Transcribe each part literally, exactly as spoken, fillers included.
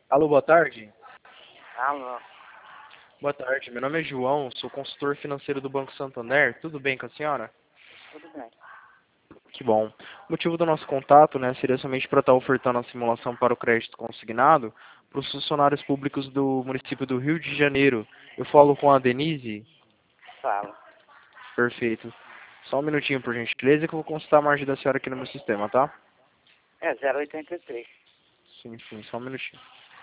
Alô, boa tarde. Alô, Boa tarde, meu nome é João, sou consultor financeiro do Banco Santander. Tudo bem com a senhora? tudo bem. Que bom. O motivo do nosso contato, né, seria somente para estar ofertando a simulação para o crédito consignado para os funcionários públicos do município do Rio de Janeiro. Eu falo com a Denise? Fala. Perfeito. Só um minutinho, por gentileza, que eu vou consultar a margem da senhora aqui no meu sistema, tá? É zero oitenta e três. Sim, sim, só um minutinho.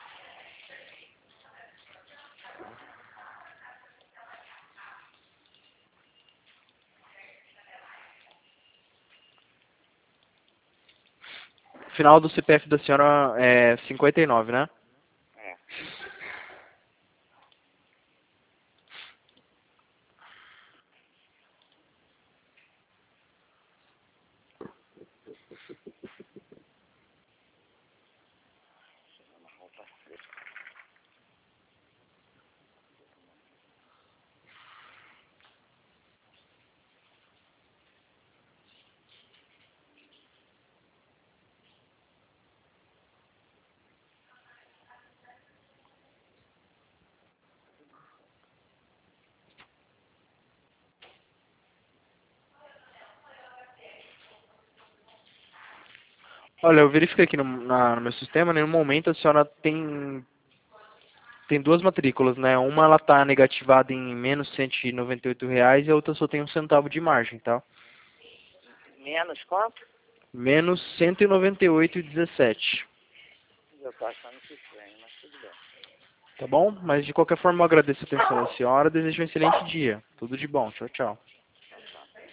Final do C P F da senhora é cinquenta e nove, né? É. Uma roupa fresca. Olha, eu verifiquei aqui no, na- no meu sistema, né, no momento a senhora tem, tem duas matrículas, né? Uma ela está negativada em menos cento e noventa e oito reais e a outra só tem um centavo de margem, tá? Menos quanto? Menos cento e noventa e oito vírgula dezessete. Eu tô achando que estranho, mas tudo bem. Tá bom? Mas de qualquer forma eu agradeço a atenção da senhora, desejo um excelente dia. Tudo de bom. Tchau, tchau.